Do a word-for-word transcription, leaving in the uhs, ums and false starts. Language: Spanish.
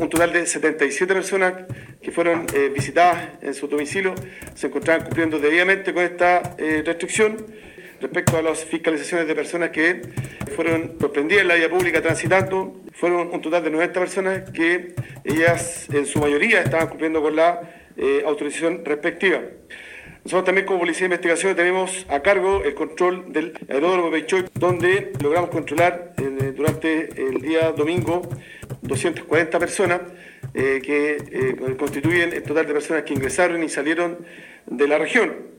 un total de setenta y siete personas que fueron eh, visitadas en su domicilio, se encontraban cumpliendo debidamente con esta eh, restricción. Respecto a las fiscalizaciones de personas que fueron sorprendidas en la vía pública transitando, fueron un total de noventa personas que ellas en su mayoría estaban cumpliendo con la eh, autorización respectiva. Nosotros también como Policía de Investigación tenemos a cargo el control del aeródromo Peychoy, donde logramos controlar eh, durante el día domingo doscientas cuarenta personas eh, que eh, constituyen el total de personas que ingresaron y salieron de la región.